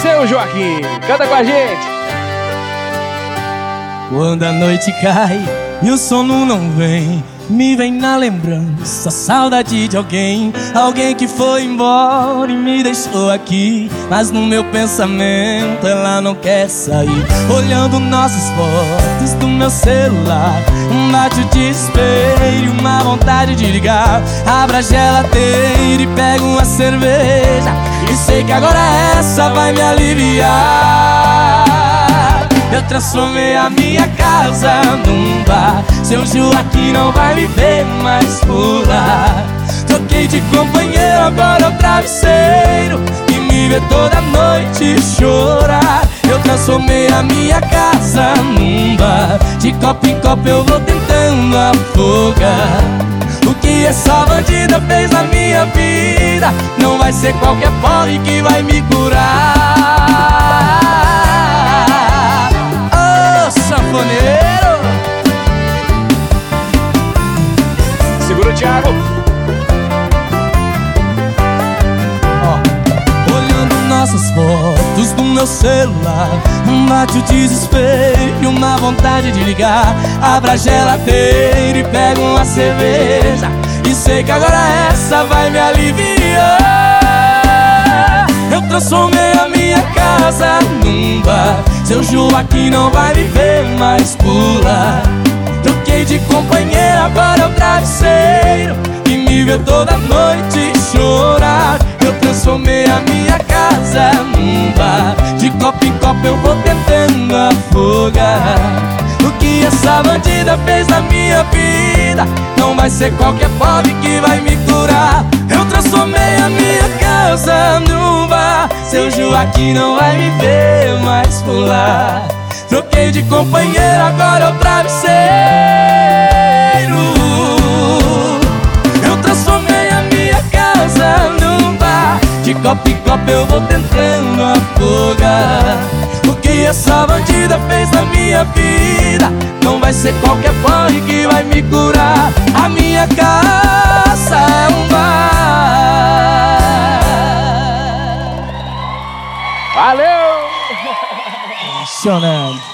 Seu Joaquim, canta com a gente. Quando a noite cai e o sono não vem, me vem na lembrança a saudade de alguém. Alguém que foi embora e me deixou aqui, mas no meu pensamento ela não quer sair. Olhando nossas fotos do meu celular, bate o desespero, uma vontade de ligar. Abra a geladeira e pego uma cerveja, e sei que agora essa vai me aliviar. Eu transformei a minha casa num bar, seu Joaquim não vai me ver mais por lá. Troquei de companheiro, agora é o travesseiro que me vê toda noite chorar. Eu transformei a minha casa num bar, de copo em copo eu vou tentando afogar. O que essa bandida fez na minha vida, não vai ser qualquer porre que vai me curar. Sanfoneiro, Segura o Thiago. olhando nossas fotos do meu celular, bate o desespero e uma vontade de ligar. Abra a geladeira e pega uma cerveja, e sei que agora essa vai me aliviar. Eu transformei a minha casa num bar, seu Joaquim não vai me ver mais por lá. Troquei de companheiro, agora é o travesseiro que me vê toda noite chorar. Eu transformei a minha casa num bar, de copo em copo eu vou tentando afogar. O que essa bandida fez na minha vida, não vai ser qualquer pobre que vai me curar. Eu transformei a minha casa num bar, seu Joaquim não vai me ver mais por lá. Troquei de companheiro, agora é o travesseiro. Eu transformei a minha casa num bar, de copo em copo eu vou tentando afogar. O que essa bandida fez na minha vida, não vai ser qualquer porre que vai me curar. A minha casa é um bar. Valeu! Funcionando.